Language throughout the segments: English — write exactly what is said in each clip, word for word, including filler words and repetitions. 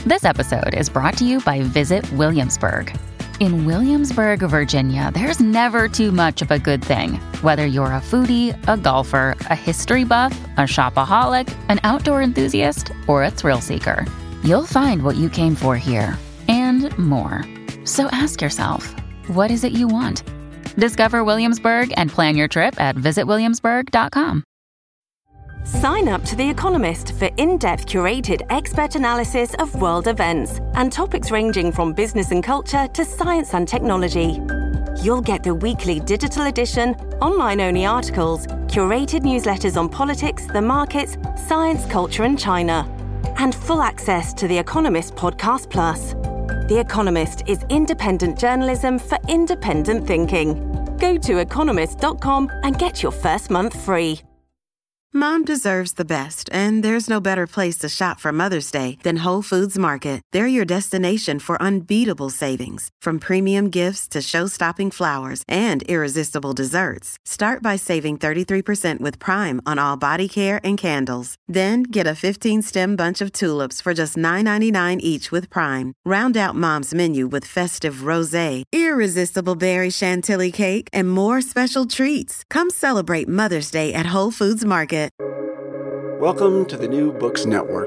This episode is brought to you by Visit Williamsburg. In Williamsburg, Virginia, there's never too much of a good thing. Whether you're a foodie, a golfer, a history buff, a shopaholic, an outdoor enthusiast, or a thrill seeker, you'll find what you came for here and more. So ask yourself, what is it you want? Discover Williamsburg and plan your trip at visit williamsburg dot com. Sign up to The Economist for in-depth curated expert analysis of world events and topics ranging from business and culture to science and technology. You'll get the weekly digital edition, online-only articles, curated newsletters on politics, the markets, science, culture and China, and full access to The Economist Podcast Plus. The Economist is independent journalism for independent thinking. Go to economist dot com and get your first month free. Mom deserves the best, and there's no better place to shop for Mother's Day than Whole Foods Market. They're your destination for unbeatable savings, from premium gifts to show-stopping flowers and irresistible desserts. Start by saving thirty-three percent with Prime on all body care and candles. Then get a fifteen-stem bunch of tulips for just nine ninety-nine each with Prime. Round out Mom's menu with festive rosé, irresistible berry chantilly cake, and more special treats. Come celebrate Mother's Day at Whole Foods Market. Welcome to the New Books Network.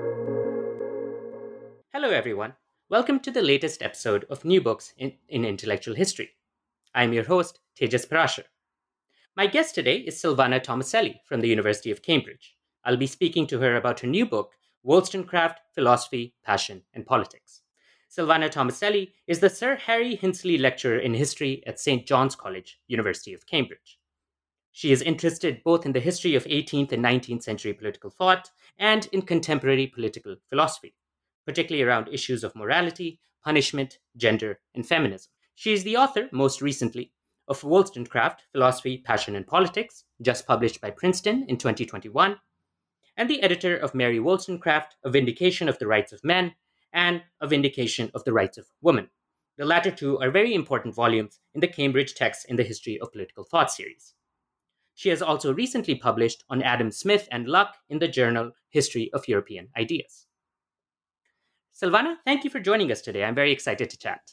Hello, everyone. Welcome to the latest episode of New Books in, in Intellectual History. I'm your host, Tejas Parashar. My guest today is Silvana Tomaselli from the University of Cambridge. I'll be speaking to her about her new book, Wollstonecraft, Philosophy, Passion, and Politics. Silvana Tomaselli is the Sir Harry Hinsley Lecturer in History at Saint John's College, University of Cambridge. She is interested both in the history of eighteenth and nineteenth century political thought and in contemporary political philosophy, particularly around issues of morality, punishment, gender, and feminism. She is the author, most recently, of Wollstonecraft, Philosophy, Passion, and Politics, just published by Princeton in twenty twenty-one, and the editor of Mary Wollstonecraft, A Vindication of the Rights of Men, and A Vindication of the Rights of Women. The latter two are very important volumes in the Cambridge Texts in the History of Political Thought series. She has also recently published on Adam Smith and Locke in the journal History of European Ideas. Silvana, thank you for joining us today. I'm very excited to chat.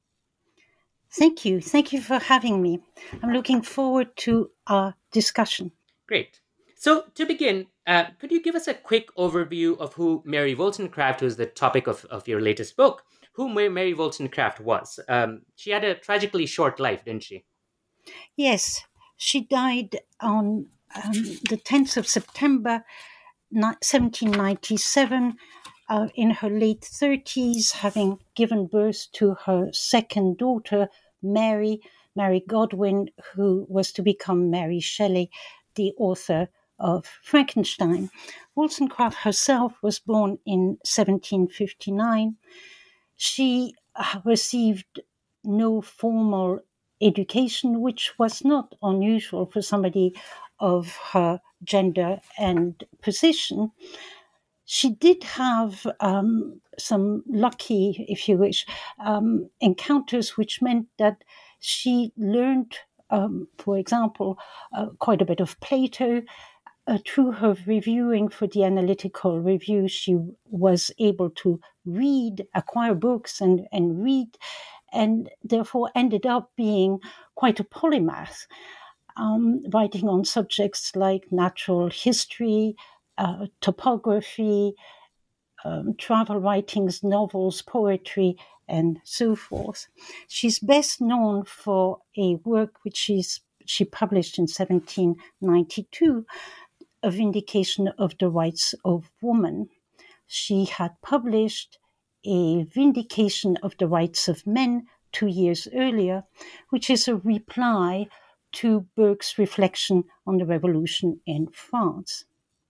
Thank you. Thank you for having me. I'm looking forward to our discussion. Great. So to begin, uh, could you give us a quick overview of who Mary Wollstonecraft, who's the topic of, of your latest book, who Mary Wollstonecraft was? Um, she had a tragically short life, didn't she? Yes. She died on um, the tenth of September, seventeen ninety-seven, uh, in her late thirties, having given birth to her second daughter, Mary, Mary Godwin, who was to become Mary Shelley, the author of Frankenstein. Wollstonecraft herself was born in seventeen fifty-nine. She received no formal education, which was not unusual for somebody of her gender and position. She did have um, some lucky, if you wish, um, encounters, which meant that she learned, um, for example, uh, quite a bit of Plato. Uh, through her reviewing for the Analytical Review, she was able to read, acquire books and, and read, and therefore ended up being quite a polymath, um, writing on subjects like natural history, uh, topography, um, travel writings, novels, poetry, and so forth. She's best known for a work which she's, she published in seventeen ninety-two, A Vindication of the Rights of Women. She had published A Vindication of the Rights of Men two years earlier, which is a reply to Burke's reflection on the revolution in France.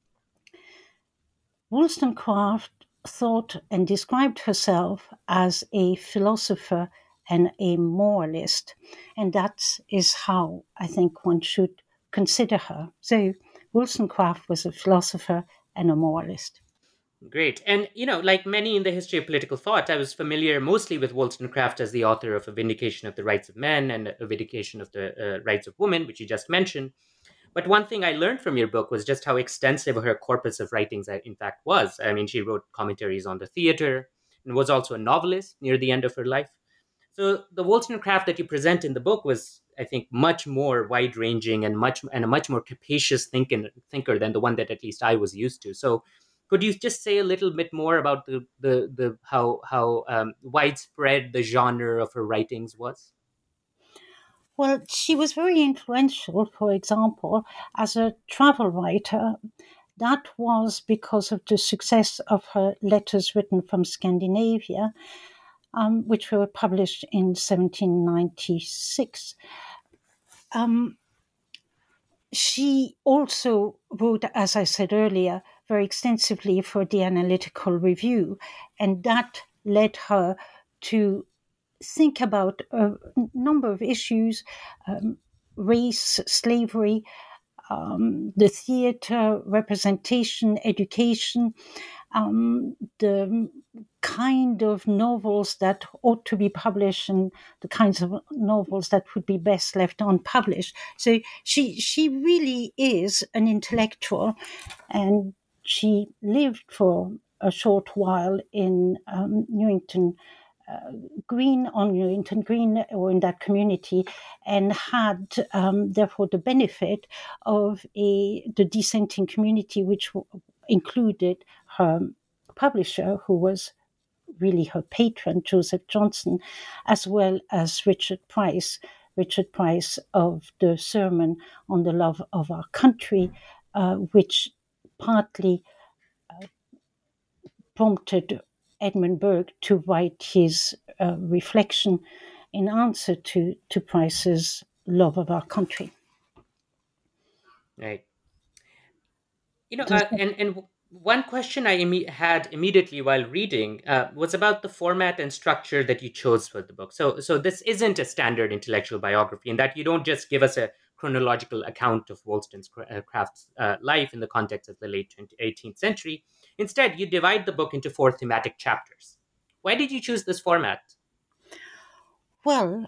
Wollstonecraft thought and described herself as a philosopher and a moralist, and that is how I think one should consider her. So Wollstonecraft was a philosopher and a moralist. Great. And, you know, like many in the history of political thought, I was familiar mostly with Wollstonecraft as the author of A Vindication of the Rights of Men and A Vindication of the uh, Rights of Women, which you just mentioned. But one thing I learned from your book was just how extensive her corpus of writings, in fact, was. I mean, she wrote commentaries on the theater, and was also a novelist near the end of her life. So the Wollstonecraft that you present in the book was, I think, much more wide-ranging and much and a much more capacious thinking, thinker than the one that at least I was used to. So could you just say a little bit more about the the, the how how um, widespread the genre of her writings was? Well, she was very influential, for example, as a travel writer. That was because of the success of her letters written from Scandinavia, um, which were published in seventeen ninety-six. Um, she also wrote, as I said earlier, very extensively for the Analytical Review, and that led her to think about a number of issues, um, race, slavery, um, the theatre, representation, education, um, the kind of novels that ought to be published and the kinds of novels that would be best left unpublished. So she she really is an intellectual, and she lived for a short while in um, Newington uh, Green, on Newington Green, or in that community, and had um, therefore the benefit of a the dissenting community, which w- included her publisher, who was really her patron, Joseph Johnson, as well as Richard Price, Richard Price of the Sermon on the Love of Our Country, uh, which partly uh, prompted Edmund Burke to write his uh, reflection in answer to, to Price's Love of Our Country. Right. You know, uh, and and one question I imme- had immediately while reading uh, was about the format and structure that you chose for the book. So, so this isn't a standard intellectual biography, in that you don't just give us a chronological account of Wollstonecraft's uh, life in the context of the late eighteenth century. Instead, you divide the book into four thematic chapters. Why did you choose this format? Well,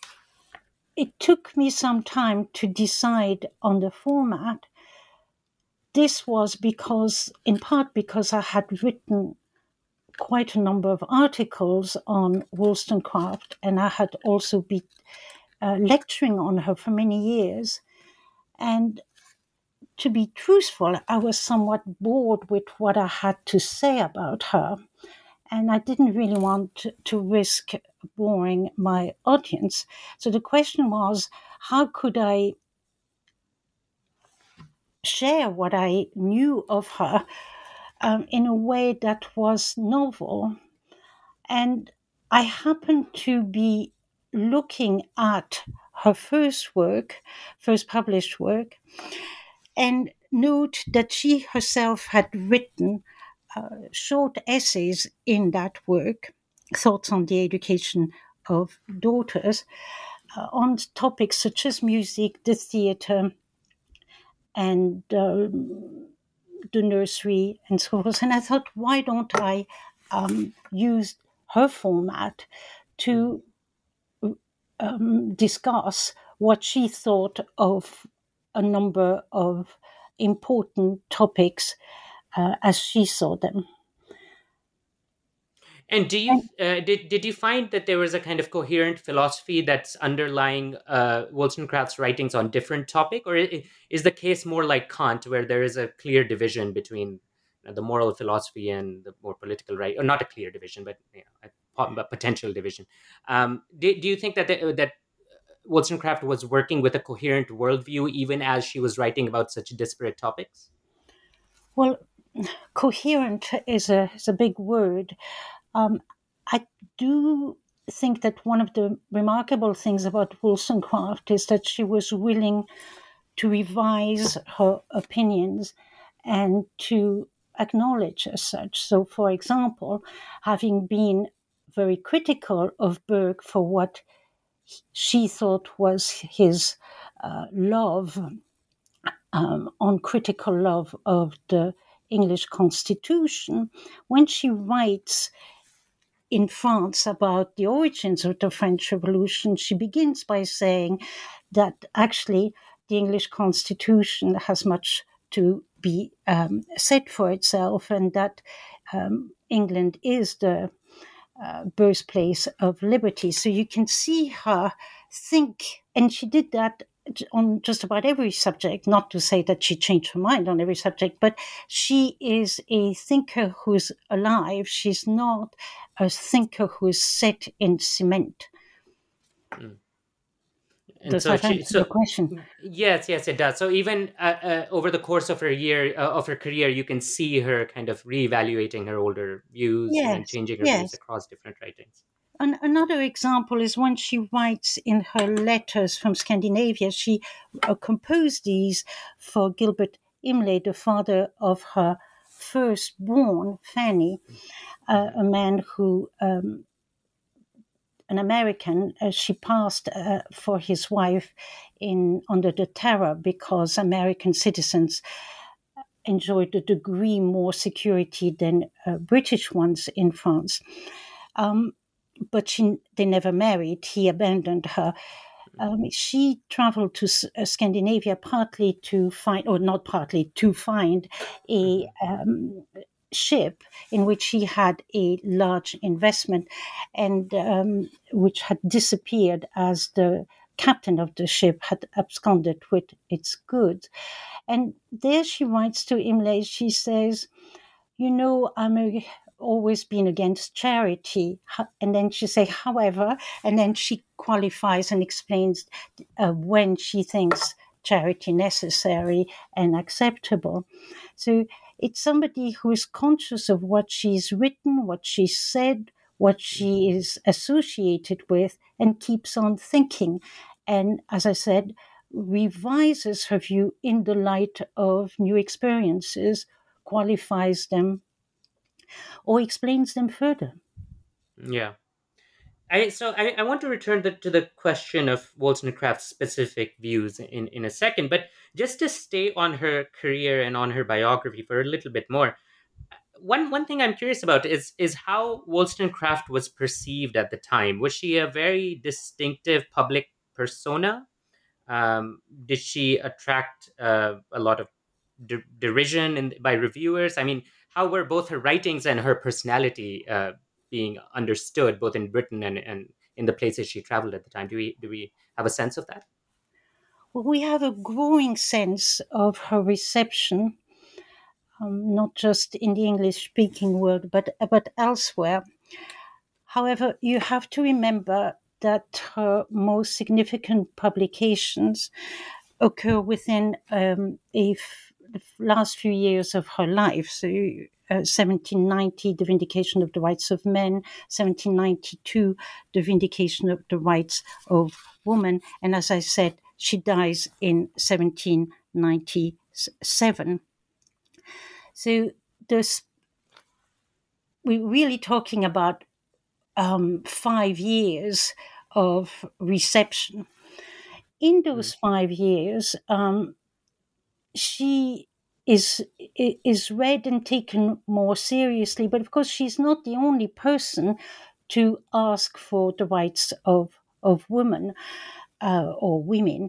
it took me some time to decide on the format. This was because, in part, because I had written quite a number of articles on Wollstonecraft, and I had also been uh, lecturing on her for many years. And to be truthful, I was somewhat bored with what I had to say about her, and I didn't really want to, to risk boring my audience. So the question was, how could I share what I knew of her um, in a way that was novel? And I happened to be looking at her first work, first published work, and note that she herself had written uh, short essays in that work, Thoughts on the Education of Daughters, uh, on topics such as music, the theatre, and uh, the nursery, and so forth. And I thought, why don't I um, use her format to um, discuss what she thought of a number of important topics uh, as she saw them. And do you uh, did did you find that there was a kind of coherent philosophy that's underlying uh, Wollstonecraft's writings on different topic, or is the case more like Kant, where there is a clear division between the moral philosophy and the more political right, or not a clear division, but you know, a potential division? Um, do, do you think that the, that Wollstonecraft was working with a coherent worldview even as she was writing about such disparate topics? Well, coherent is a is a big word. Um, I do think that one of the remarkable things about Wollstonecraft is that she was willing to revise her opinions and to acknowledge as such. So, for example, having been very critical of Burke for what she thought was his uh, love, um, uncritical love of the English Constitution, when she writes in France about the origins of the French Revolution, she begins by saying that actually the English Constitution has much to be um, said for itself, and that um, England is the uh, birthplace of liberty. So you can see her think, and she did that on just about every subject, not to say that she changed her mind on every subject, but she is a thinker who's alive. She's not a thinker who is set in cement. Mm. And Does so that she, answer so the question? yes, yes, it does. So even uh, uh, over the course of her year uh, of her career, you can see her kind of reevaluating her older views and then Yes, changing her views yes. across different writings. An- another example is when she writes in her letters from Scandinavia. She uh, composed these for Gilbert Imlay, the father of her firstborn, Fanny, uh, a man who, um, an American, uh, she passed uh, for his wife in under the terror because American citizens enjoyed a degree more security than uh, British ones in France. Um, but she, they never married. He abandoned her. Um, she traveled to uh, Scandinavia partly to find, or not partly, to find a um, ship in which she had a large investment and um, which had disappeared as the captain of the ship had absconded with its goods. And there she writes to Imlay, she says, you know, I'm a, always been against charity. And then she say, however, and then she qualifies and explains uh, when she thinks charity necessary and acceptable. So it's somebody who is conscious of what she's written, what she said, what she is associated with, and keeps on thinking. And as I said, revises her view in the light of new experiences, qualifies them, or explains them further. Yeah. I, so I, I want to return the, to the question of Wollstonecraft's specific views in, in a second, but just to stay on her career and on her biography for a little bit more, one one thing I'm curious about is is how Wollstonecraft was perceived at the time. Was she a very distinctive public persona? Um, did she attract uh, a lot of de- derision in, by reviewers? I mean, how were both her writings and her personality uh, being understood, both in Britain and, and in the places she traveled at the time? Do we do we have a sense of that? Well, we have a growing sense of her reception, um, not just in the English-speaking world, but but elsewhere. However, you have to remember that her most significant publications occur within um, a f- the last few years of her life. So, uh, seventeen ninety, The Vindication of the Rights of Men, seventeen ninety-two, The Vindication of the Rights of Women. And as I said, she dies in seventeen ninety-seven. So, this, we're really talking about um, five years of reception. In those five years, um, she is is read and taken more seriously. But of course, she's not the only person to ask for the rights of of women uh, or women.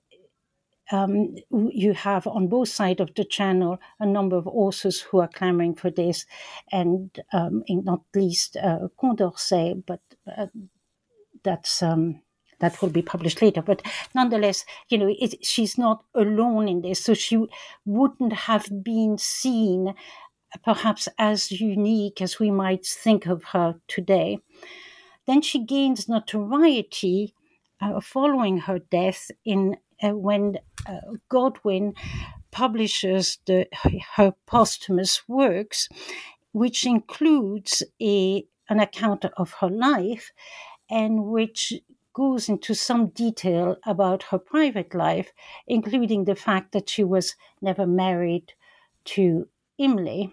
Um, you have on both sides of the channel a number of authors who are clamoring for this, and um, not least uh, Condorcet, but uh, that's um, that will be published later. But nonetheless, you know, it, she's not alone in this, so she wouldn't have been seen perhaps as unique as we might think of her today. Then she gains notoriety uh, following her death in uh, when uh, Godwin publishes the, her posthumous works, which includes a an account of her life and which goes into some detail about her private life, including the fact that she was never married to Imlay.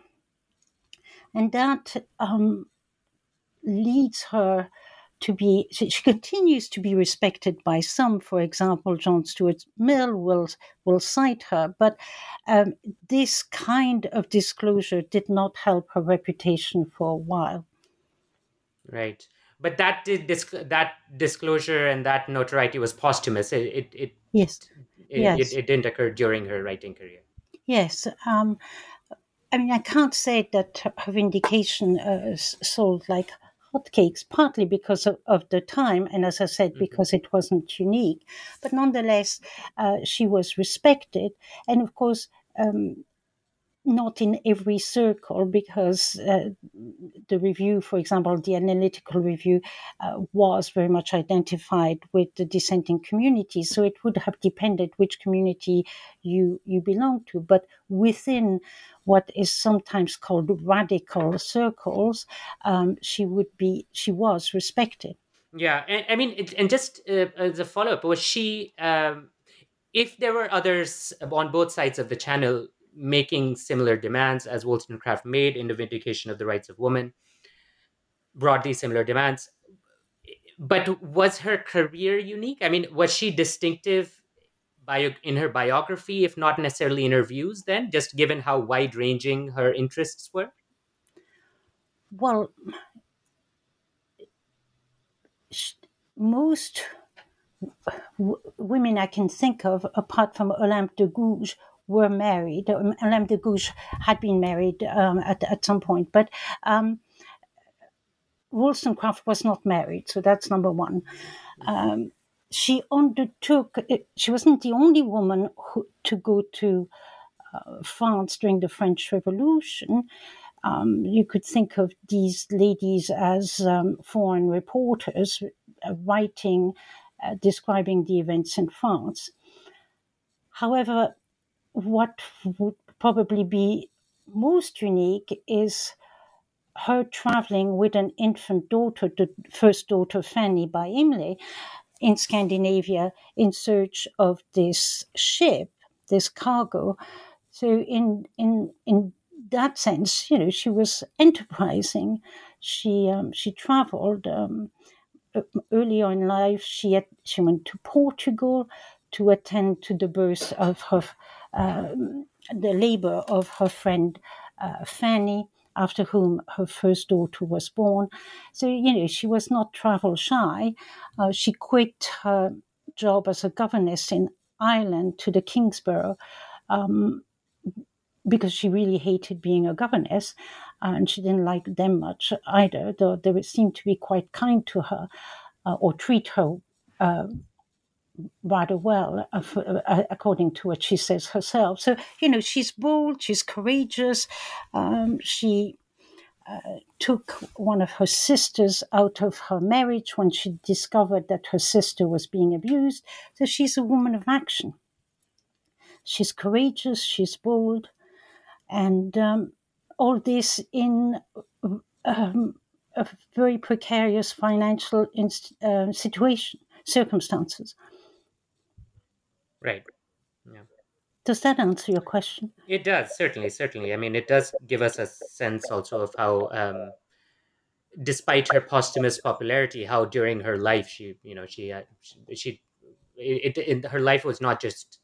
And that um, leads her to be, she, she continues to be respected by some. For example, John Stuart Mill will, will cite her, but um, this kind of disclosure did not help her reputation for a while. Right. But that did disc- that disclosure and that notoriety was posthumous. It it it, Yes. it, Yes. it, it didn't occur during her writing career. Yes. Um, I mean, I can't say that her vindication uh, sold like hotcakes, partly because of, of the time, and as I said, Mm-hmm. because it wasn't unique. But nonetheless, uh, she was respected. And of course, um, not in every circle, because uh, the review, for example, the analytical review, uh, was very much identified with the dissenting community. So it would have depended which community you you belong to. But within what is sometimes called radical circles, um, she would be she was respected. Yeah, and I mean, it, and just uh, as a follow up, was she? Um, if there were others on both sides of the channel making similar demands as Wollstonecraft made in the Vindication of the Rights of Woman, broadly similar demands, but was her career unique? I mean, was she distinctive bio- in her biography, if not necessarily in her views? Then, just given how wide ranging her interests were. Well, sh- most w- women I can think of, apart from Olympe de Gouges, were married. Um, Olympe de Gouges had been married um, at, at some point, but um, Wollstonecraft was not married, so that's number one. Um, she undertook, she wasn't the only woman who, to go to uh, France during the French Revolution. Um, you could think of these ladies as um, foreign reporters uh, writing, uh, describing the events in France. However, what would probably be most unique is her traveling with an infant daughter, the first daughter Fanny by Imlay, in Scandinavia in search of this ship, this cargo. So in in in that sense, you know, she was enterprising. She um, she traveled. Um, early on in life, she had, she went to Portugal to attend to the birth of her, um, the labor of her friend uh, Fanny, after whom her first daughter was born. So, you know, she was not travel shy. Uh, she quit her job as a governess in Ireland to the Kingsborough um, because she really hated being a governess, and she didn't like them much either, though they seemed to be quite kind to her uh, or treat her uh, rather well, uh, for, uh, according to what she says herself. So, you know, she's bold, she's courageous. Um, she uh, took one of her sisters out of her marriage when she discovered that her sister was being abused. So she's a woman of action. She's courageous, she's bold, and um, all this in um, a very precarious financial inst- uh, situation, circumstances. Right. Yeah. Does that answer your question? It does, certainly, certainly. I mean, it does give us a sense also of how, um, despite her posthumous popularity, how during her life she, you know, she, uh, she, she it, it, her life was not just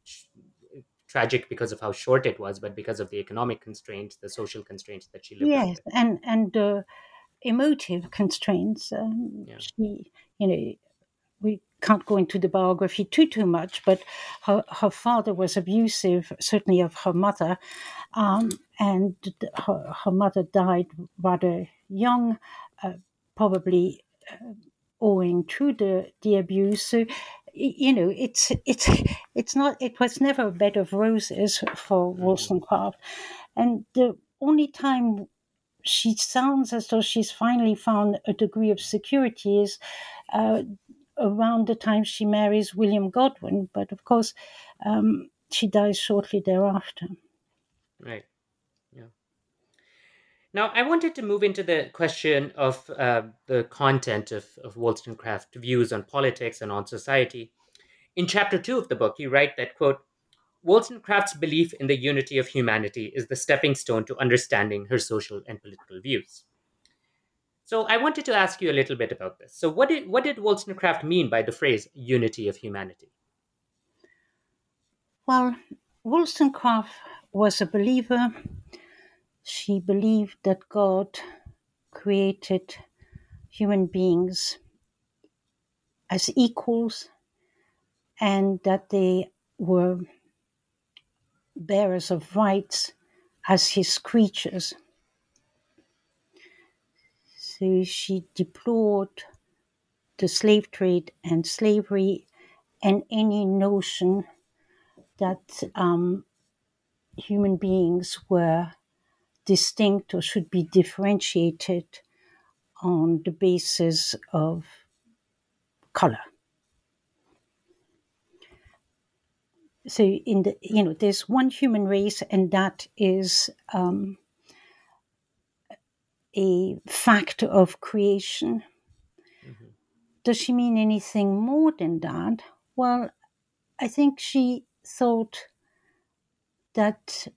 tragic because of how short it was, but because of the economic constraints, the social constraints that she lived Yes, under. and and uh, emotive constraints. Um, Yeah. she, you know, we can't go into the biography too too much, but her her father was abusive, certainly of her mother, um, and her her mother died rather young, uh, probably uh, owing to the the abuse. So, you know, it's it's it's not. It was never a bed of roses for Mm-hmm. Wollstonecraft, and the only time she sounds as though she's finally found a degree of security is uh, around the time she marries William Godwin. But of course, um, she dies shortly thereafter. Right. Yeah. Now, I wanted to move into the question of uh, the content of, of Wollstonecraft's views on politics and on society. In chapter two of the book, you write that, quote, Wollstonecraft's belief in the unity of humanity is the stepping stone to understanding her social and political views. So I wanted to ask you a little bit about this. So what did what did Wollstonecraft mean by the phrase unity of humanity? Well, Wollstonecraft was a believer. She believed that God created human beings as equals and that they were bearers of rights as his creatures. So she deplored the slave trade and slavery and any notion that um, human beings were distinct or should be differentiated on the basis of color. So in the you know there's one human race, and that is um, a fact of creation. Mm-hmm. Does she mean anything more than that? Well, I think she thought that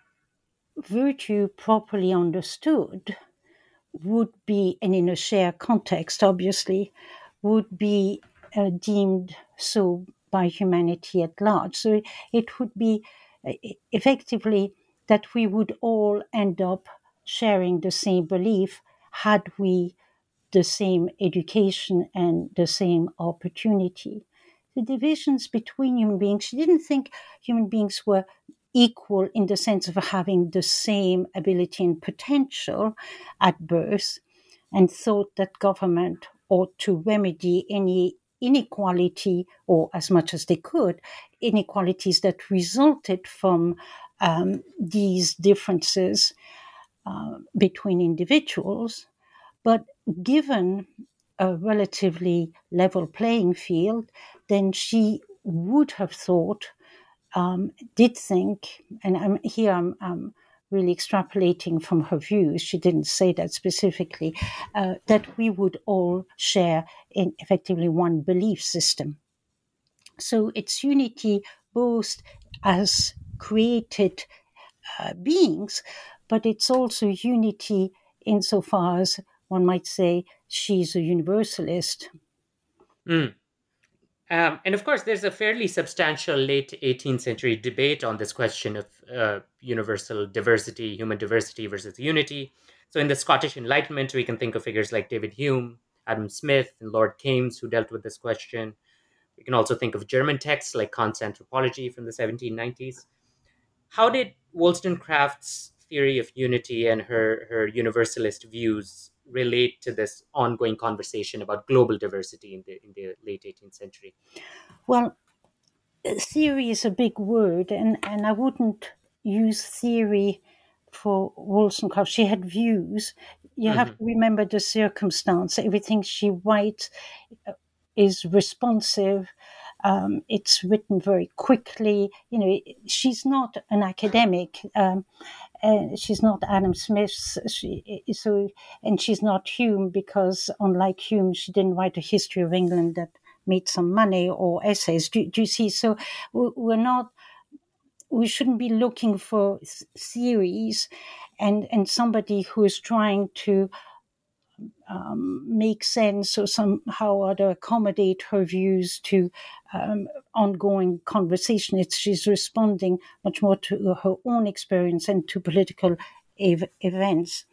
virtue properly understood would be, and in a shared context, obviously, would be uh, deemed so by humanity at large. So it would be uh, effectively that we would all end up sharing the same belief had we the same education and the same opportunity. The divisions between human beings, she didn't think human beings were equal in the sense of having the same ability and potential at birth, and thought that government ought to remedy any inequality, or as much as they could, inequalities that resulted from um, these differences uh, between individuals. But given a relatively level playing field, then she would have thought, um, did think, and I'm, here I'm, I'm really extrapolating from her views, she didn't say that specifically, uh, that we would all share in effectively one belief system. So it's unity both as created uh, beings, but it's also unity insofar as one might say she's a universalist. Mm. Um, and of course, there's a fairly substantial late eighteenth century debate on this question of uh, universal diversity, human diversity versus unity. So in the Scottish Enlightenment, we can think of figures like David Hume, Adam Smith, and Lord Keynes, who dealt with this question. We can also think of German texts like Kant's Anthropology from the seventeen nineties. How did Wollstonecraft's theory of unity and her, her universalist views relate to this ongoing conversation about global diversity in the in the late eighteenth century? Well, theory is a big word, and, and I wouldn't use theory for Wollstonecraft. She had views. You mm-hmm. have to remember the circumstance. Everything she writes is responsive. Um, it's written very quickly. You know, she's not an academic. Um, and she's not Adam Smith. She, so, and she's not Hume, because unlike Hume, she didn't write a history of England that made some money or essays. Do, do you see? So we're not. We shouldn't be looking for theories, and and somebody who is trying to Um, make sense or somehow or other accommodate her views to um, ongoing conversation. It's, she's responding much more to her own experience and to political ev- events.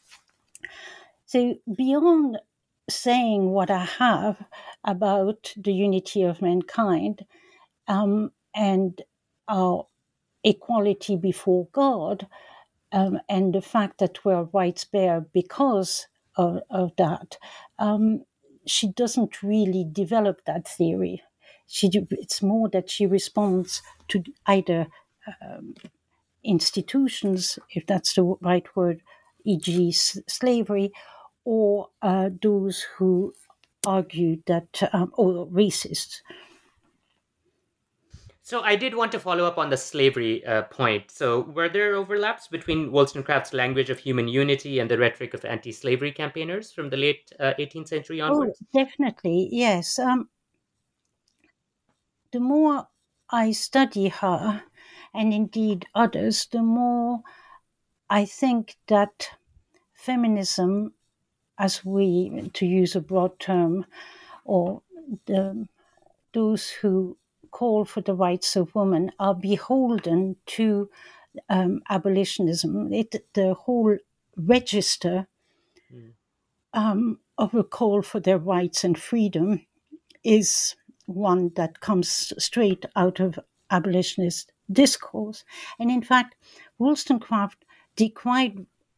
So beyond saying what I have about the unity of mankind um, and our equality before God, um, and the fact that we're rights bearer because Of, of that, um, she doesn't really develop that theory. She it's more that she responds to either um, institutions, if that's the right word, for example slavery, or uh, those who argue that, um, or racists. So I did want to follow up on the slavery uh, point. So were there overlaps between Wollstonecraft's language of human unity and the rhetoric of anti-slavery campaigners from the late uh, eighteenth century onwards? Oh, definitely, yes. Um, the more I study her, and indeed others, the more I think that feminism, as we, to use a broad term, or the, those who call for the rights of women are beholden to um, abolitionism. It, the whole register mm. um, of a call for their rights and freedom is one that comes straight out of abolitionist discourse. And in fact, Wollstonecraft decried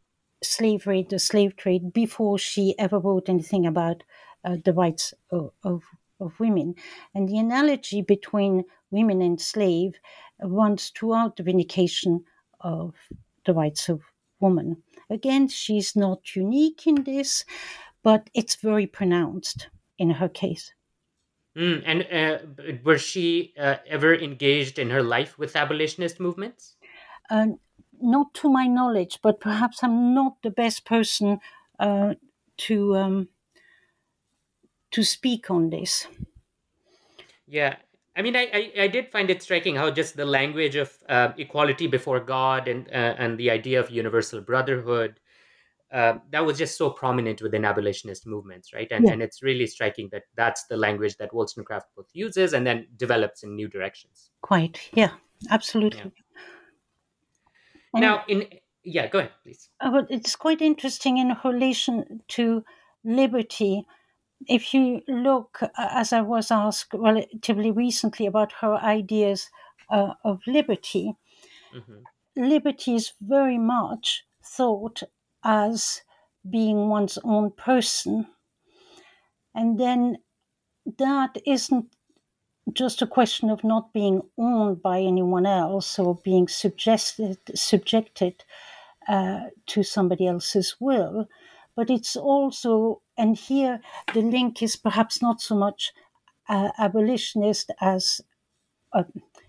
slavery, the slave trade, before she ever wrote anything about uh, the rights of, of, of women. And the analogy between women and slave runs throughout the vindication of the rights of women. Again, she's not unique in this, but it's very pronounced in her case. Mm, and uh, was she uh, ever engaged in her life with abolitionist movements? Uh, not to my knowledge, but perhaps I'm not the best person uh, to um, to speak on this. Yeah. I mean, I, I, I did find it striking how just the language of uh, equality before God and uh, and the idea of universal brotherhood, uh, that was just so prominent within abolitionist movements, right? And Yeah. and it's really striking that that's the language that Wollstonecraft both uses and then develops in new directions. Quite, yeah, absolutely. Yeah. And Now, in yeah, go ahead, please. uh, but it's quite interesting in relation to liberty. If you look, uh, as I was asked relatively recently about her ideas uh, of liberty, Hmm. liberty is very much thought as being one's own person. And then that isn't just a question of not being owned by anyone else or being subjected, subjected uh, to somebody else's will, but it's also, and here the link is perhaps not so much uh, abolitionist as uh,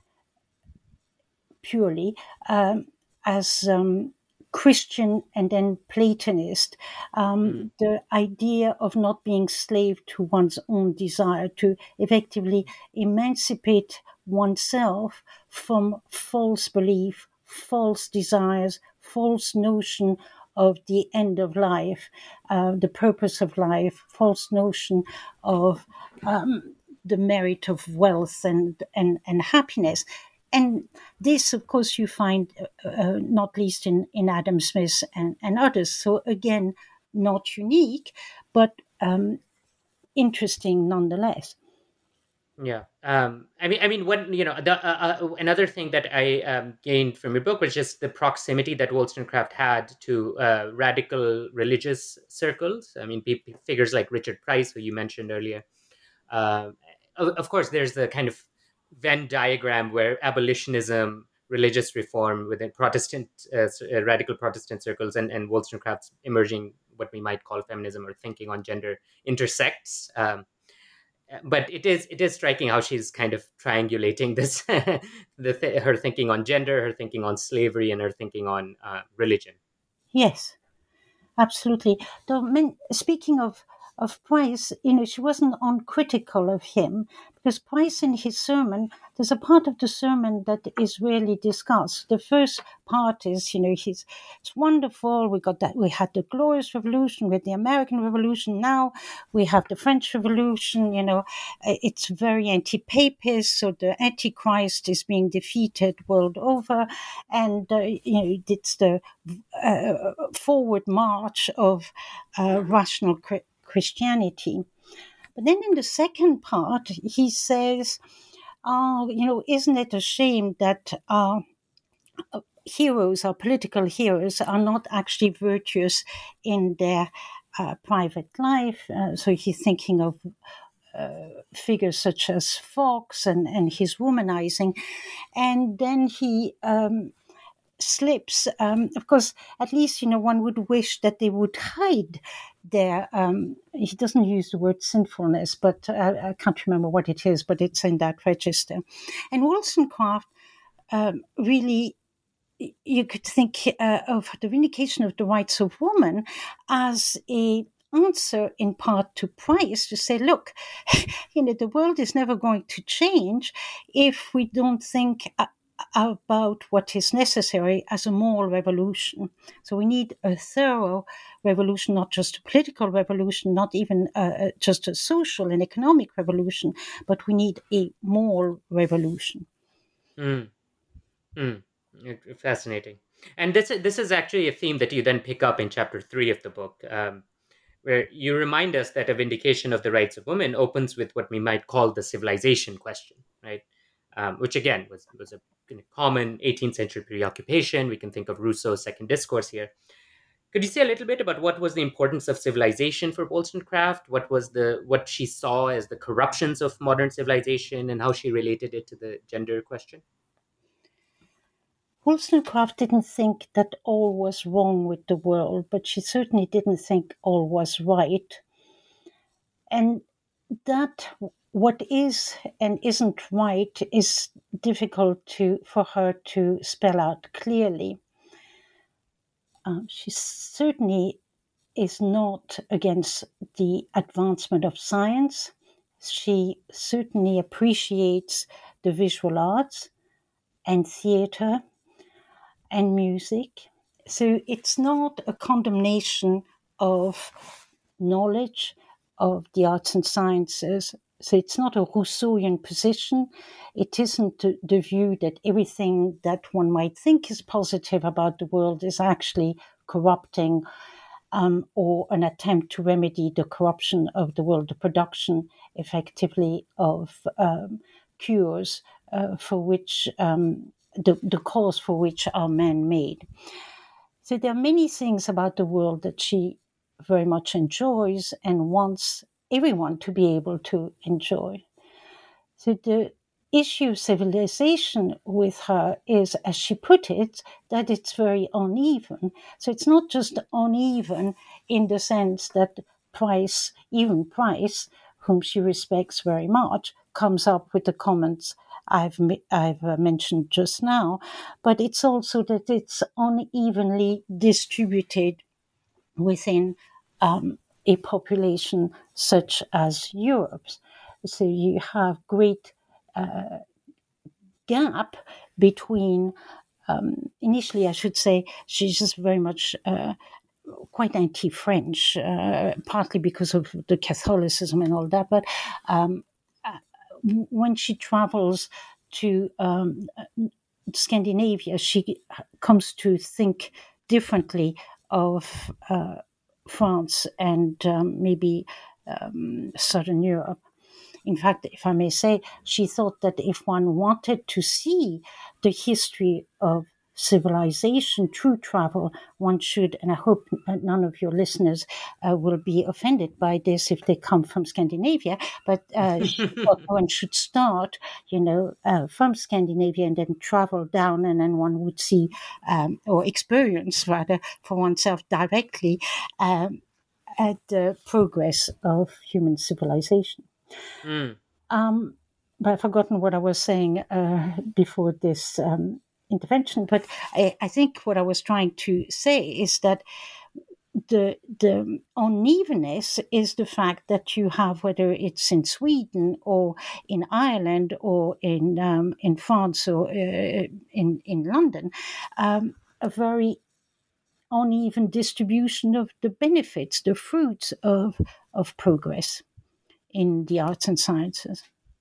purely um, as um, Christian and then Platonist, um, Mm. the idea of not being slave to one's own desire, to effectively emancipate oneself from false belief, false desires, false notion of the end of life, uh, the purpose of life, false notion of um, the merit of wealth and, and, and happiness. And this, of course, you find uh, uh, not least in, in Adam Smith and, and others. So again, not unique, but um, interesting nonetheless. Yeah. Um, I mean, I mean, what you know, the uh, uh, another thing that I um, gained from your book was just the proximity that Wollstonecraft had to uh, radical religious circles. I mean, pe- figures like Richard Price, who you mentioned earlier. Uh, of, of course, there's the kind of Venn diagram where abolitionism, religious reform within Protestant, uh, uh, radical Protestant circles, and, and Wollstonecraft's emerging what we might call feminism or thinking on gender intersects. Um, but it is it is striking how she's kind of triangulating this the th- her thinking on gender, her thinking on slavery, and her thinking on uh, religion. Yes, absolutely. Though, men, speaking of of Price, you know, she wasn't uncritical of him because Price in his sermon, there's a part of the sermon that is rarely discussed. The first part is, you know, he's it's wonderful. We got that. We had the Glorious Revolution with the American Revolution. Now we have the French Revolution. You know, Uh, it's very anti-papist, so the Antichrist is being defeated world over, and uh, you know, it's the uh, forward march of uh, rational cri- Christianity. But then in the second part, he says, oh, you know, isn't it a shame that our heroes, our political heroes, are not actually virtuous in their uh, private life? Uh, so he's thinking of uh, figures such as Fox and, and his womanizing. And then he um, slips. Um, of course, at least, you know, one would wish that they would hide their, um, he doesn't use the word sinfulness, but uh, I can't remember what it is, but it's in that register. And Wollstonecraft um, really, you could think uh, of the vindication of the rights of woman as a answer in part to Price to say, look, you know, the world is never going to change if we don't think uh, about what is necessary as a moral revolution. So we need a thorough revolution, not just a political revolution, not even uh, just a social and economic revolution, but we need a moral revolution. Mm. Mm. Fascinating. And this this is actually a theme that you then pick up in chapter three of the book, um, where you remind us that a vindication of the rights of women opens with what we might call the civilization question, right? Um, which again was was a common eighteenth century preoccupation. We can think of Rousseau's Second Discourse here. Could you say a little bit about what was the importance of civilization for Wollstonecraft? What was the what she saw as the corruptions of modern civilization, and how she related it to the gender question? Wollstonecraft didn't think that all was wrong with the world, but she certainly didn't think all was right. And that what is and isn't right is difficult to for her to spell out clearly. Um, she certainly is not against the advancement of science. She certainly appreciates the visual arts and theatre and music. So it's not a condemnation of knowledge of the arts and sciences. So it's not a Rousseauian position. It isn't the, the view that everything that one might think is positive about the world is actually corrupting, um, or an attempt to remedy the corruption of the world, the production effectively of um, cures uh, for which um, the, the cause for which are man-made. So there are many things about the world that she very much enjoys and wants everyone to be able to enjoy. So the issue of civilization with her is, as she put it, that it's very uneven. So it's not just uneven in the sense that Price, even Price, whom she respects very much, comes up with the comments I've I've mentioned just now, but it's also that it's unevenly distributed within um, a population such as Europe's. So you have great uh, gap between, um, initially I should say, she's just very much uh, quite anti-French, uh, partly because of the Catholicism and all that, but um, when she travels to um, Scandinavia, she comes to think differently of uh, France and um, maybe um, Southern Europe. In fact, if I may say, she thought that if one wanted to see the history of civilization through travel, one should, and I hope none of your listeners uh, will be offended by this if they come from Scandinavia, but uh, one should start, you know, uh, from Scandinavia and then travel down, and then one would see, um, or experience rather, for oneself directly um, at the progress of human civilization. Mm. Um, but I've forgotten what I was saying uh, before this um, intervention. But I, I think what I was trying to say is that the the unevenness is the fact that you have, whether it's in Sweden or in Ireland or in um, in France or uh, in in London, um, a very uneven distribution of the benefits, the fruits of of progress in the arts and sciences.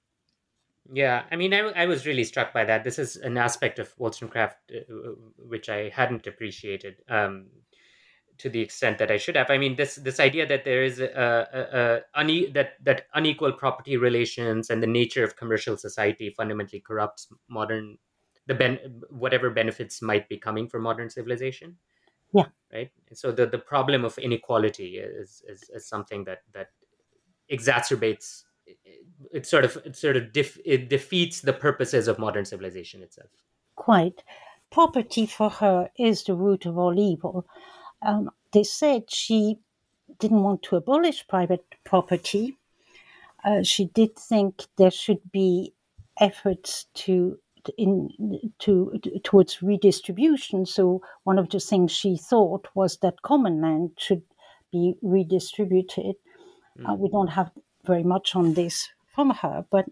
Yeah, I mean, I, I was really struck by that. This is an aspect of Wollstonecraft uh, which I hadn't appreciated um, to the extent that I should have. I mean, this this idea that there is a, a, a une- that that unequal property relations and the nature of commercial society fundamentally corrupts modern the ben whatever benefits might be coming from modern civilization. Yeah. Right. So the the problem of inequality is is, is something that that exacerbates. It sort of it sort of def, it defeats the purposes of modern civilization itself. Quite. Property for her is the root of all evil. Um, they said she didn't want to abolish private property. Uh, she did think there should be efforts to in to towards redistribution. So one of the things she thought was that common land should be redistributed. Mm. Uh, we don't have very much on this from her, but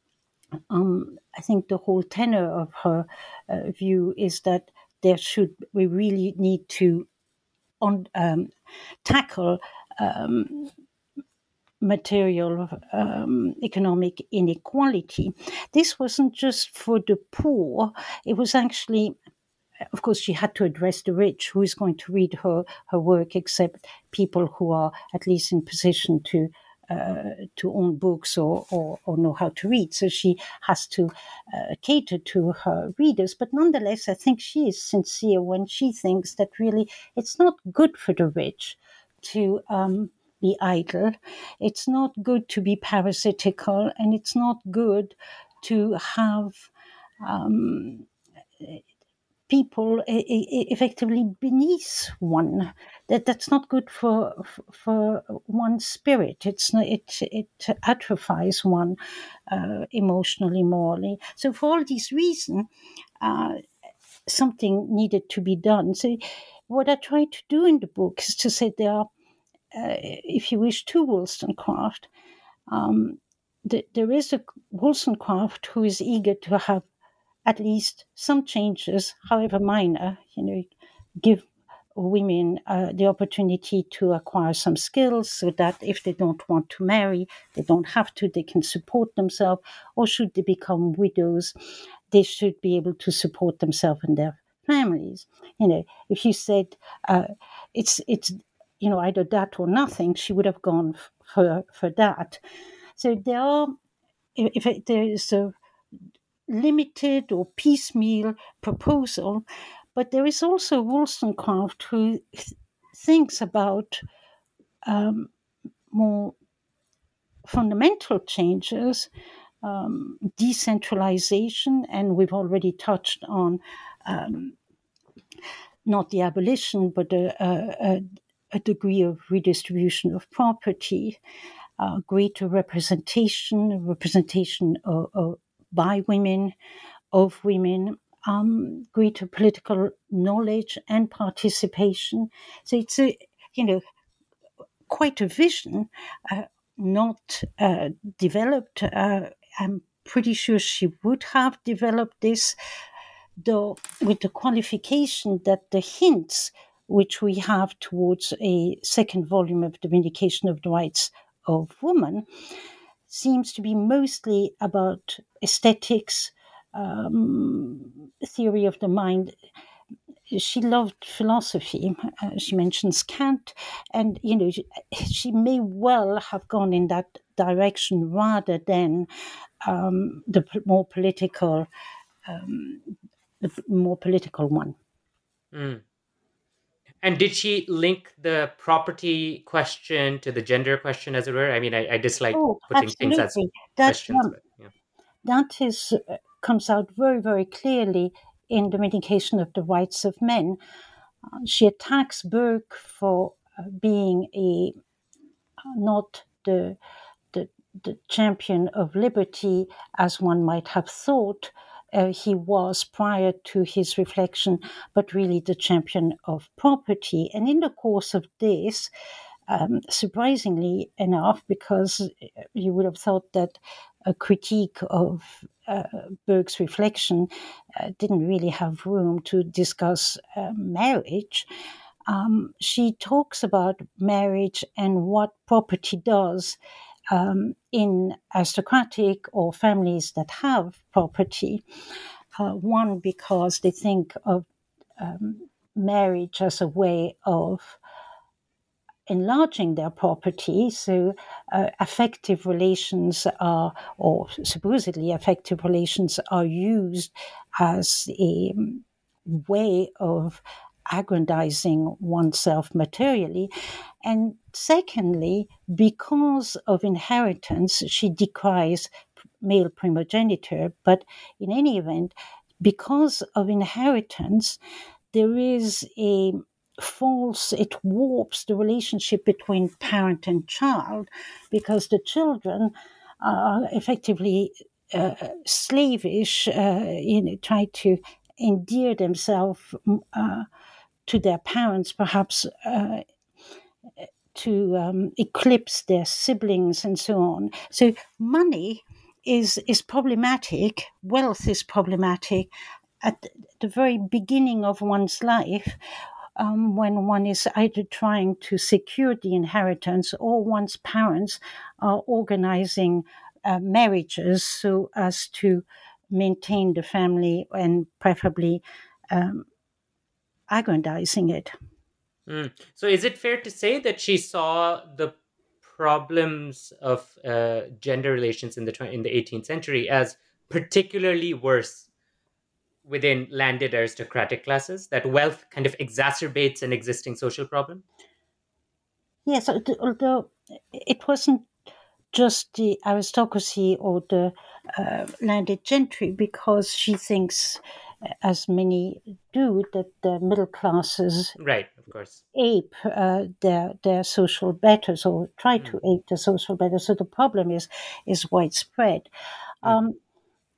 um, I think the whole tenor of her uh, view is that there should we really need to on, um, tackle um, material um, economic inequality. This wasn't just for the poor; it was actually. Of course, she had to address the rich. Who is going to read her, her work except people who are at least in position to uh, to own books or, or, or know how to read. So she has to uh, cater to her readers. But nonetheless, I think she is sincere when she thinks that really it's not good for the rich to um, be idle. It's not good to be parasitical, and it's not good to have um, people effectively beneath one. That that's not good for for one's spirit. It's not, it it atrophies one uh, emotionally, morally. So for all these reasons, uh, something needed to be done. So what I try to do in the book is to say there are, uh, if you wish, two Wollstonecraft. Um, th- there is a Wollstonecraft who is eager to have at least some changes, however minor, you know, give women uh, the opportunity to acquire some skills so that if they don't want to marry, they don't have to, they can support themselves, or should they become widows, they should be able to support themselves and their families. You know, if you said uh, it's, it's, you know, either that or nothing, she would have gone for, for that. So there are, if it, there is a limited or piecemeal proposal, but there is also Wollstonecraft who th- thinks about um, more fundamental changes, um, decentralization, and we've already touched on um, not the abolition, but a, a, a degree of redistribution of property, uh, greater representation, representation of, of, by women, of women, um, greater political knowledge and participation. So it's a, you know, quite a vision, uh, not uh, developed. Uh, I'm pretty sure she would have developed this, though with the qualification that the hints which we have towards a second volume of the Vindication of the Rights of Woman seems to be mostly about aesthetics, um, theory of the mind. She loved philosophy. Uh, she mentions Kant, and you know, she, she may well have gone in that direction rather than um, the more political, um, the more political one. Mm. And did she link the property question to the gender question, as it were? I mean, I, I dislike Oh, putting things as absolutely. That questions, um, but yeah. that is uh, comes out very, very clearly in the Vindication of the Rights of Men. Uh, she attacks Burke for uh, being a uh, not the, the the champion of liberty as one might have thought uh, he was prior to his reflection, but really the champion of property. And in the course of this, um, surprisingly enough, because you would have thought that a critique of uh, Burke's reflection uh, didn't really have room to discuss uh, marriage. Um, she talks about marriage and what property does um, in aristocratic or families that have property. Uh, one, because they think of um, marriage as a way of enlarging their property. So uh, affective relations are, or supposedly affective relations are used as a way of aggrandizing oneself materially. And secondly, because of inheritance, she decries male primogeniture. But in any event, because of inheritance, there is a false, it warps the relationship between parent and child, because the children are effectively uh, slavish, uh, you know, try to endear themselves uh, to their parents, perhaps uh, to um, eclipse their siblings and so on. So money is is problematic, wealth is problematic at the very beginning of one's life, um, when one is either trying to secure the inheritance or one's parents are organizing uh, marriages so as to maintain the family and preferably um, aggrandizing it. Mm. So is it fair to say that she saw the problems of uh, gender relations in the tw- in the eighteenth century as particularly worse within landed aristocratic classes, that wealth kind of exacerbates an existing social problem? Yes, alt- although it wasn't just the aristocracy or the uh, landed gentry, because she thinks, uh, as many do, that the middle classes Right, of course. ape uh, their their social betters or try Mm. to ape the social betters. So the problem is is widespread. Mhm. Um,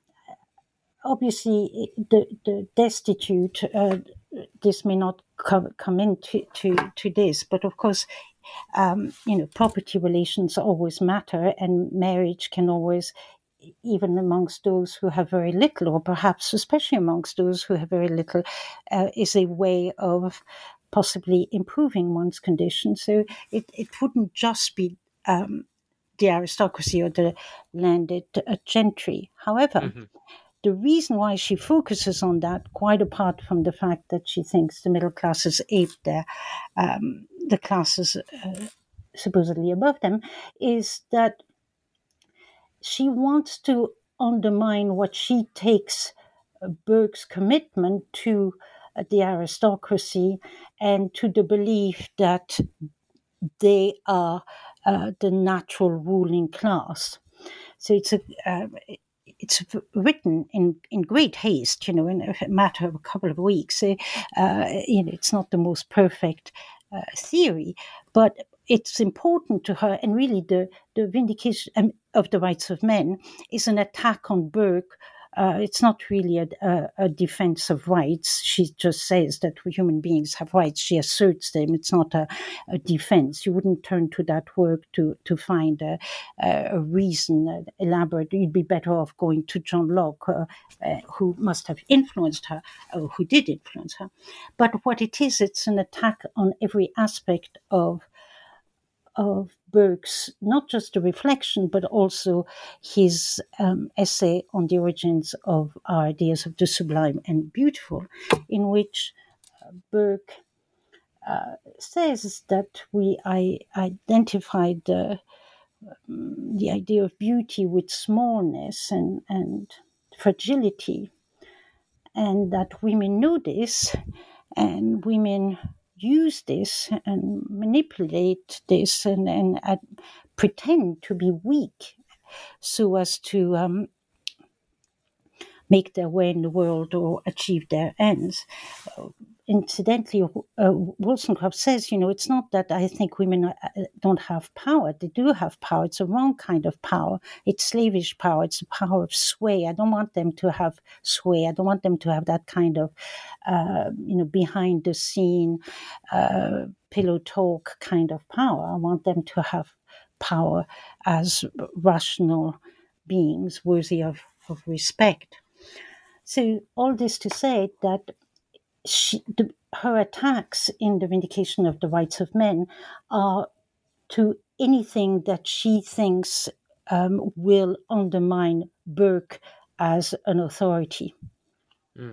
Obviously, the the destitute. Uh, this may not come come into to, to this, but of course, um, you know, property relations always matter, and marriage can always, even amongst those who have very little, or perhaps especially amongst those who have very little, uh, is a way of possibly improving one's condition. So it, it wouldn't just be um, the aristocracy or the landed uh, gentry. However, Mhm. the reason why she focuses on that, quite apart from the fact that she thinks the middle classes ape their um, the classes uh, supposedly above them, is that she wants to undermine what she takes uh, Burke's commitment to uh, the aristocracy and to the belief that they are uh, the natural ruling class. So it's a uh, it's written in, in great haste, you know, in a matter of a couple of weeks. Uh, you know, it's not the most perfect uh, theory, but it's important to her. And really, the, the vindication um, of the rights of men is an attack on Burke. Uh, it's not really a, a, a defense of rights. She just says that human beings have rights. She asserts them. It's not a, a defense. You wouldn't turn to that work to, to find a, a reason uh, elaborate. You'd be better off going to John Locke, uh, uh, who must have influenced her, or who did influence her. But what it is, it's an attack on every aspect of of Burke's, not just the reflection, but also his um, essay on the origins of our ideas of the sublime and beautiful, in which uh, Burke uh, says that we I identified the, um, the idea of beauty with smallness and, and fragility, and that women know this, and women use this and manipulate this and, and uh, pretend to be weak so as to um, make their way in the world or achieve their ends. Uh, incidentally, uh, Wollstonecraft says, you know, it's not that I think women uh, don't have power. They do have power. It's a wrong kind of power. It's slavish power. It's the power of sway. I don't want them to have sway. I don't want them to have that kind of, uh, you know, behind the scene, uh, pillow talk kind of power. I want them to have power as rational beings worthy of, of respect. So all this to say that she, the, her attacks in the Vindication of the Rights of Men are to anything that she thinks um, will undermine Burke as an authority. Mm.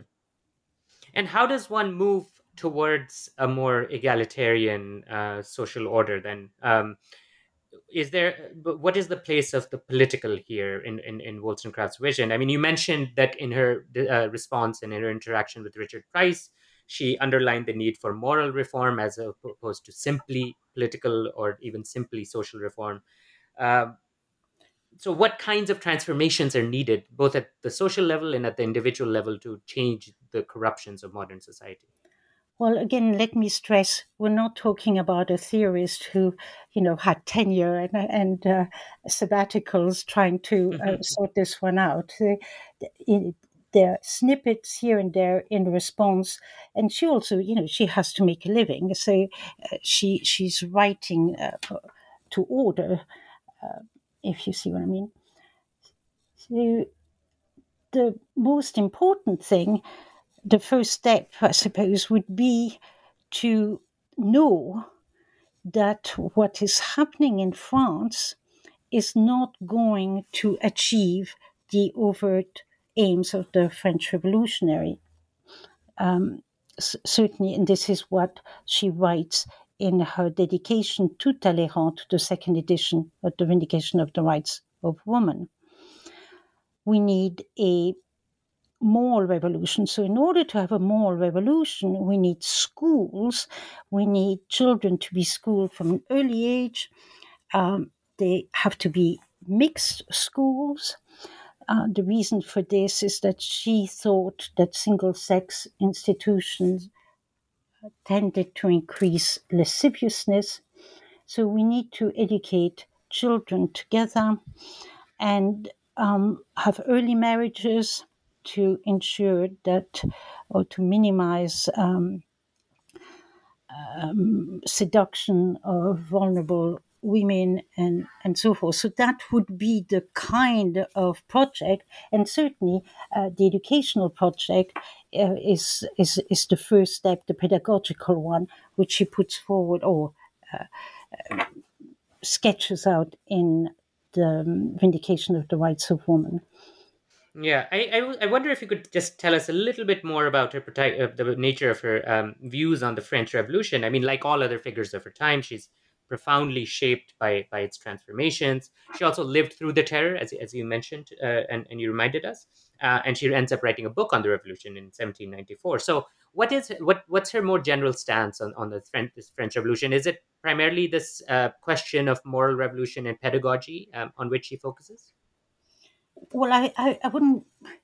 And how does one move towards a more egalitarian uh, social order then? Um, is there but what is the place of the political here in, in, in Wollstonecraft's vision? I mean, you mentioned that in her uh, response and in her interaction with Richard Price, she underlined the need for moral reform as opposed to simply political or even simply social reform. Um, so what kinds of transformations are needed both at the social level and at the individual level to change the corruptions of modern society? Well, again, let me stress, we're not talking about a theorist who, you know, had tenure and, and uh, sabbaticals trying to uh, sort this one out. Uh, it, there are snippets here and there in response, and she also, you know, she has to make a living, so uh, she she's writing uh, to order, uh, if you see what I mean. So the most important thing, the first step, I suppose, would be to know that what is happening in France is not going to achieve the overt aims of the French Revolutionary. Um, c- certainly, and this is what she writes in her dedication to Talleyrand, to the second edition of the Vindication of the Rights of Women. We need a moral revolution. So in order to have a moral revolution, we need schools. We need children to be schooled from an early age. Um, they have to be mixed schools. Uh, the reason for this is that she thought that single-sex institutions tended to increase lasciviousness. So we need to educate children together and um, have early marriages to ensure that, or to minimize um, um, seduction of vulnerable women and, and so forth. So that would be the kind of project, and certainly uh, the educational project uh, is, is is the first step, the pedagogical one, which she puts forward or uh, uh, sketches out in the Vindication of the Rights of Women. Yeah, I, I, I wonder if you could just tell us a little bit more about her, uh, the nature of her um, views on the French Revolution. I mean, like all other figures of her time, she's profoundly shaped by by its transformations. She also lived through the terror, as, as you mentioned, uh, and, and you reminded us. Uh, and she ends up writing a book on the revolution in seventeen ninety-four. So what is what what's her more general stance on, on the French, this French Revolution? Is it primarily this uh, question of moral revolution and pedagogy um, on which she focuses? Well, I, I, I wouldn't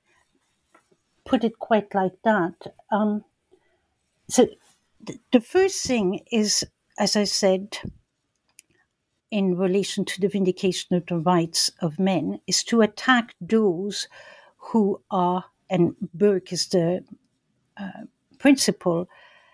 put it quite like that. Um, so th- the first thing is, as I said, in relation to the vindication of the rights of men, is to attack those who are, and Burke is the uh, principal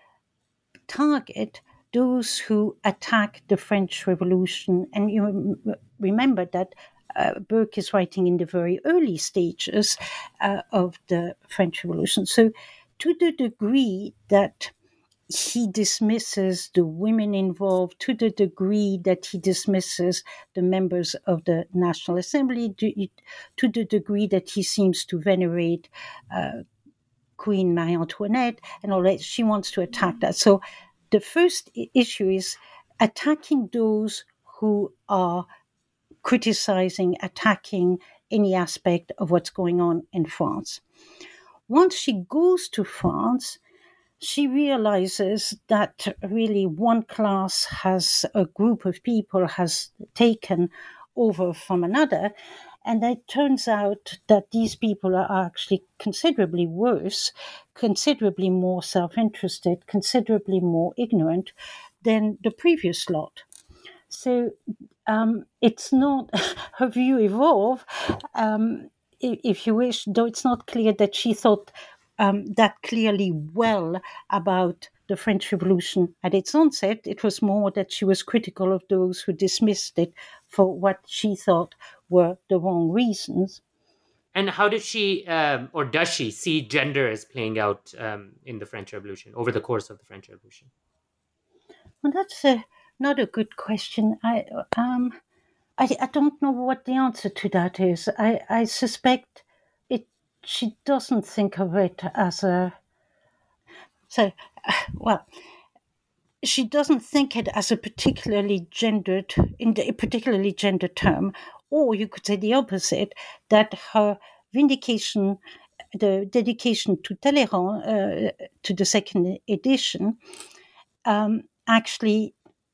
target, those who attack the French Revolution. And you remember that uh, Burke is writing in the very early stages uh, of the French Revolution. So to the degree that he dismisses the women involved, to the degree that he dismisses the members of the National Assembly, to the degree that he seems to venerate uh, Queen Marie Antoinette and all that, she wants to attack that. So the first issue is attacking those who are criticizing, attacking any aspect of what's going on in France. Once she goes to France, she realizes that really one class has, a group of people has taken over from another. And it turns out that these people are actually considerably worse, considerably more self-interested, considerably more ignorant than the previous lot. So um, it's not her view evolve, um, if you wish, though it's not clear that she thought um, that clearly well about the French Revolution at its onset. It was more that she was critical of those who dismissed it for what she thought were the wrong reasons. And how did she, um, or does she, see gender as playing out um, in the French Revolution, over the course of the French Revolution? Well, that's a, not a good question. I, um, I I don't know what the answer to that is. I, I suspect it. She doesn't think of it as a. So, well, she doesn't think it as a particularly gendered, in a particularly gendered term, or you could say the opposite, that her vindication, the dedication to Talleyrand, uh, to the second edition, um, actually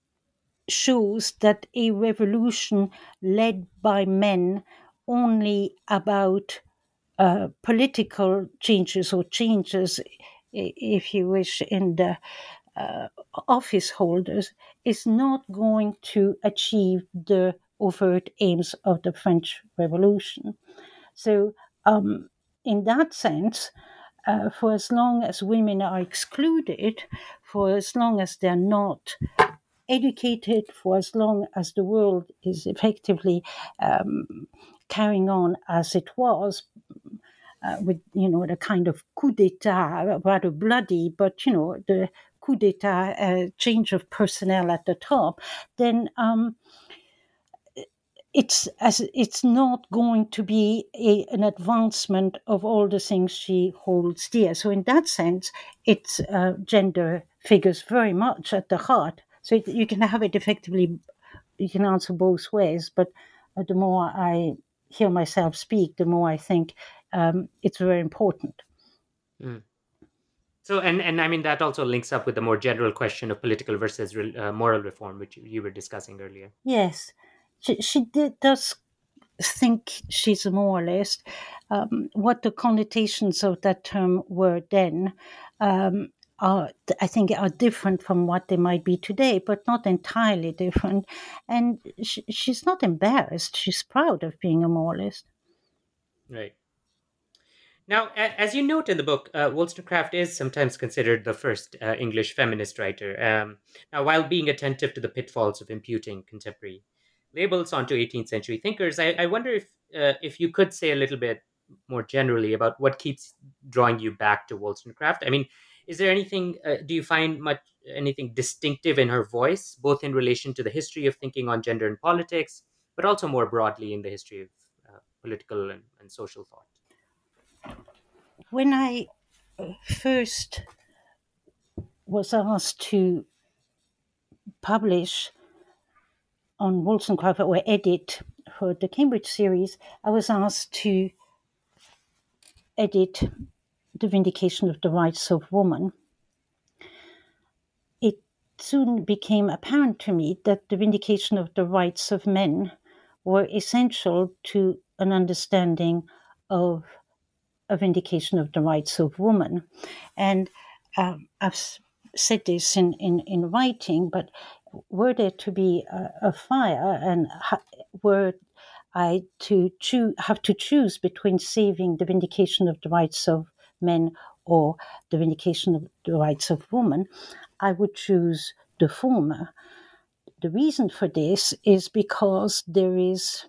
shows that a revolution led by men only about uh, political changes or changes, if you wish, in the uh, office holders is not going to achieve the overt aims of the French Revolution. So um, in that sense, uh, for as long as women are excluded, for as long as they're not educated, for as long as the world is effectively um, carrying on as it was, uh, with, you know, the kind of coup d'etat, rather bloody, but, you know, the coup d'etat, uh, change of personnel at the top, then um, it's as it's not going to be a, an advancement of all the things she holds dear. So in that sense, it's uh, gender figures very much at the heart. So it, you can have it effectively, you can answer both ways, but uh, the more I hear myself speak, the more I think um, it's very important. Mm. So, and, and I mean, that also links up with the more general question of political versus uh, moral reform, which you were discussing earlier. Yes, she, she did, does think she's a moralist. Um, what the connotations of that term were then um, are, I think, are different from what they might be today, but not entirely different. And she, she's not embarrassed. She's proud of being a moralist. Right. Now, a- as you note in the book, uh, Wollstonecraft is sometimes considered the first uh, English feminist writer. Um, now, while being attentive to the pitfalls of imputing contemporary labels onto eighteenth century thinkers, I, I wonder if uh, if you could say a little bit more generally about what keeps drawing you back to Wollstonecraft. I mean, is there anything? Uh, do you find much anything distinctive in her voice, both in relation to the history of thinking on gender and politics, but also more broadly in the history of uh, political and, and social thought? When I first was asked to publish on Wollstonecraft or edit for the Cambridge series, I was asked to edit The Vindication of the Rights of Woman. It soon became apparent to me that the vindication of the rights of men were essential to an understanding of a vindication of the rights of women. And um, I've said this in, in, in writing, but were there to be a, a fire and ha- were I to choo- have to choose between saving the vindication of the rights of men or the vindication of the rights of women, I would choose the former. The reason for this is because there is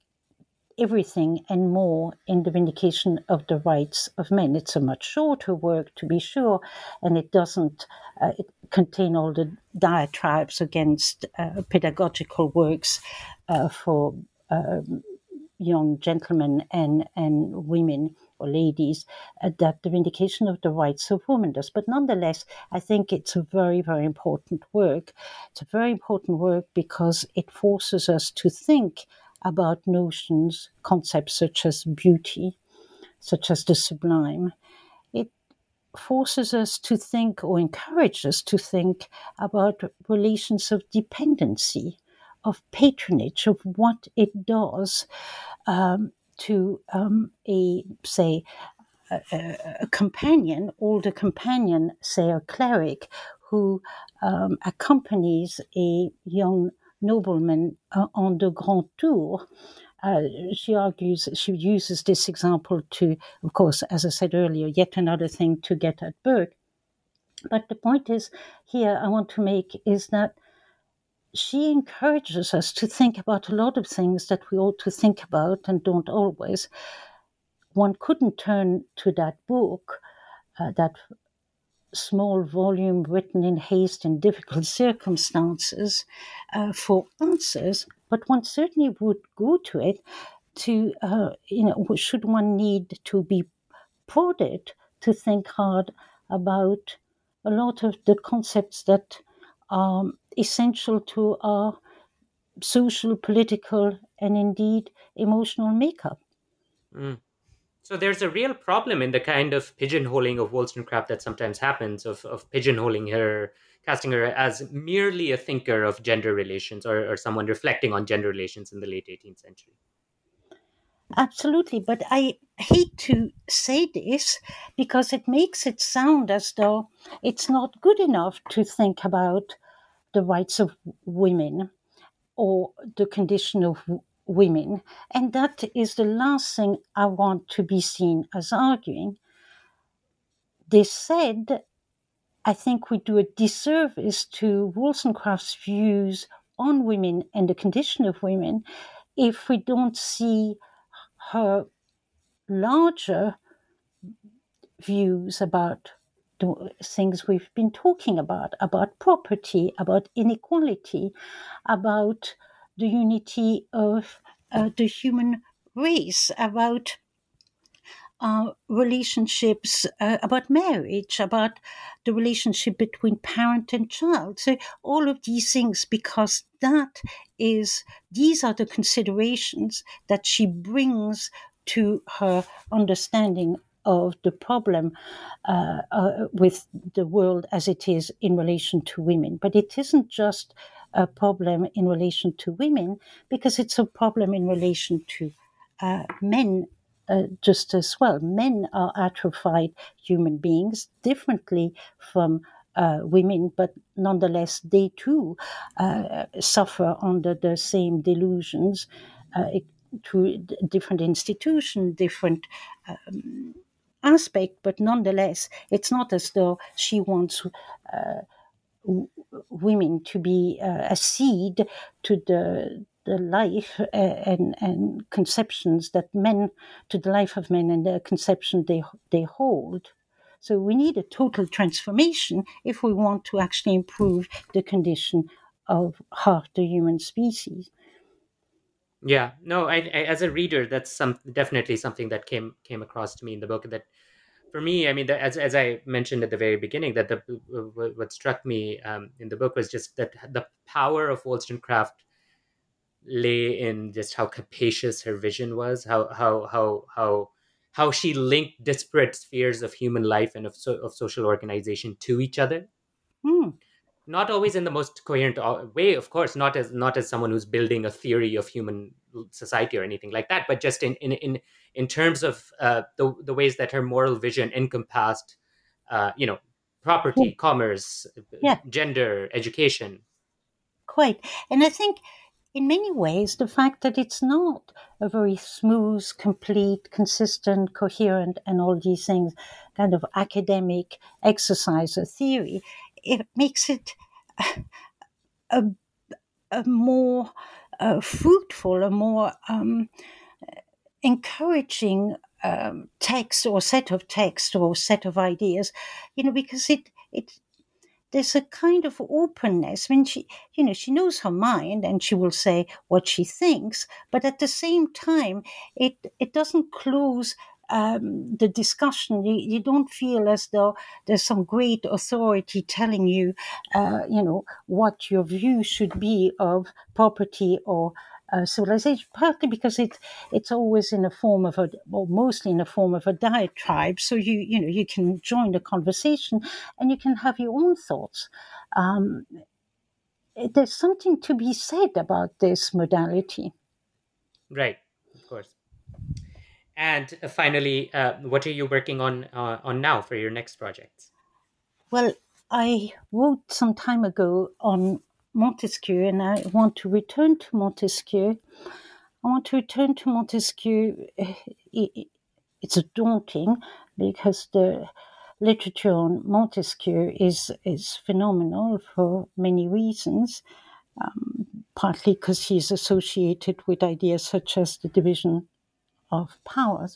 everything and more in the vindication of the rights of men. It's a much shorter work, to be sure, and it doesn't uh, it contain all the diatribes against uh, pedagogical works uh, for um, young gentlemen and, and women or ladies uh, that the vindication of the rights of women does. But nonetheless, I think it's a very, very important work. It's a very important work because it forces us to think about notions, concepts such as beauty, such as the sublime. It forces us to think or encourages us to think about relations of dependency, of patronage, of what it does um, to um, a, say, a, a companion, older companion, say a cleric, who um, accompanies a young nobleman uh, on the Grand Tour. Uh, she argues, she uses this example to, of course, as I said earlier, yet another thing to get at Burke. But the point is here I want to make is that she encourages us to think about a lot of things that we ought to think about and don't always. One couldn't turn to that book, uh, that small volume written in haste in difficult circumstances, uh, for answers, but one certainly would go to it to, uh, you know, should one need to be prodded to think hard about a lot of the concepts that are essential to our social, political, and indeed emotional makeup. Mm. So there's a real problem in the kind of pigeonholing of Wollstonecraft that sometimes happens, of, of pigeonholing her, casting her as merely a thinker of gender relations, or, or someone reflecting on gender relations in the late eighteenth century. Absolutely, but I hate to say this because it makes it sound as though it's not good enough to think about the rights of women or the condition of w- women. And that is the last thing I want to be seen as arguing. This said, I think we do a disservice to Wollstonecraft's views on women and the condition of women if we don't see her larger views about the things we've been talking about, about property, about inequality, about the unity of uh, the human race, about uh, relationships, uh, about marriage, about the relationship between parent and child. So all of these things, because that is, these are the considerations that she brings to her understanding of the problem uh, uh, with the world as it is in relation to women. But it isn't just a problem in relation to women, because it's a problem in relation to uh, men uh, just as well. Men are atrophied human beings differently from uh, women, but nonetheless they too uh, suffer under the same delusions uh, through different institutions, different um, aspect, but nonetheless, it's not as though she wants uh, w- women to be uh, a seed to the the life uh, and and conceptions that men, to the life of men and the conception they they hold. So we need a total transformation if we want to actually improve the condition of half the human species. Yeah, no, I, I as a reader, that's some definitely something that came came across to me in the book. That for me, I mean, the, as as I mentioned at the very beginning, that the what struck me um, in the book was just that the power of Wollstonecraft lay in just how capacious her vision was, how how how how how she linked disparate spheres of human life and of so, of social organization to each other. Hmm. Not always in the most coherent uh, way, of course, not as not as someone who's building a theory of human society or anything like that, but just in in in, in terms of uh, the the ways that her moral vision encompassed, uh, you know, Yeah. property, commerce, Yeah. gender, education. Quite. And I think in many ways, the fact that it's not a very smooth, complete, consistent, coherent, and all these things, kind of academic exercise or theory, it makes it a, a more uh, fruitful, a more um, encouraging um, text or set of text or set of ideas, you know, because it it there's a kind of openness. I mean, she, you know, she knows her mind and she will say what she thinks, but at the same time, it it doesn't close um, the discussion. You, you don't feel as though there's some great authority telling you, uh, you know, what your view should be of property or uh, civilization, partly because it it's always in a form of a, well, mostly in a form of a diatribe. So you you know you can join the conversation and you can have your own thoughts. Um, there's something to be said about this modality. Right, of course. And uh, finally, uh, what are you working on uh, on now for your next projects? Well, I wrote some time ago on Montesquieu, and I want to return to Montesquieu. I want to return to Montesquieu. It's daunting because the literature on Montesquieu is is phenomenal for many reasons. Um, partly because he's associated with ideas such as the division of powers.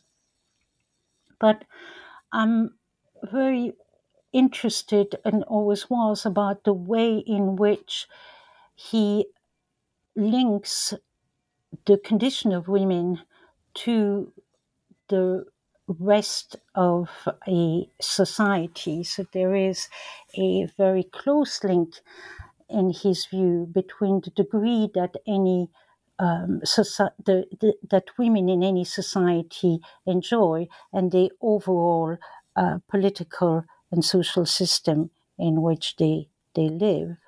But I'm very interested and always was about the way in which he links the condition of women to the rest of a society. So there is a very close link, in his view, between the degree that any um, soci- the, the, that women in any society enjoy and the overall uh, political and social system in which they they live.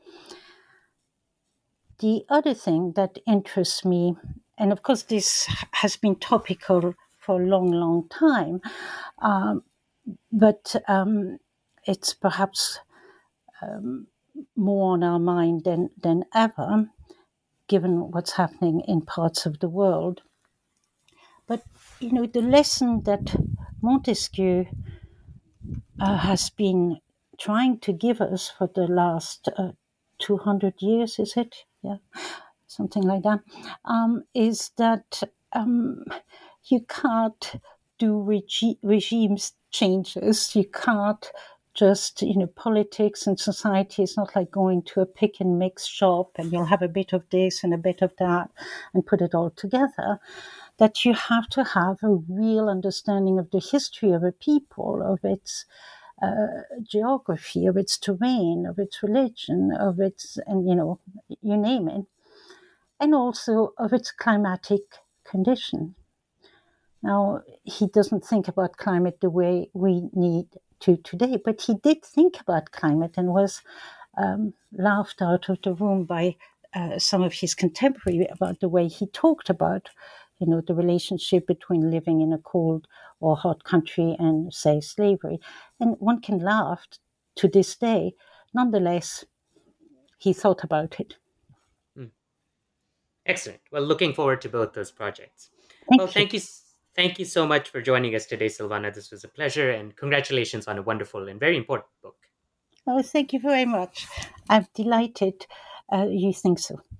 The other thing that interests me, and of course this has been topical for a long, long time, um, but um, it's perhaps um, more on our mind than, than ever, given what's happening in parts of the world. But, you know, the lesson that Montesquieu uh, has been trying to give us for the last uh, two hundred years, is it? Yeah, something like that, um, is that um, you can't do regi- regimes changes. You can't just, you know, politics and society. It's not like going to a pick and mix shop and you'll have a bit of this and a bit of that and put it all together. That you have to have a real understanding of the history of a people, of its uh, geography, of its terrain, of its religion, of its, and you know, you name it, and also of its climatic condition. Now, he doesn't think about climate the way we need to today, but he did think about climate and was um, laughed out of the room by uh, some of his contemporaries about the way he talked about, you know, the relationship between living in a cold or hot country and, say, slavery. And one can laugh to this day. Nonetheless, he thought about it. Mm. Excellent. Well, looking forward to both those projects. Thank well, you. thank you. Thank you so much for joining us today, Silvana. This was a pleasure, and congratulations on a wonderful and very important book. Oh, thank you very much. I'm delighted uh, you think so.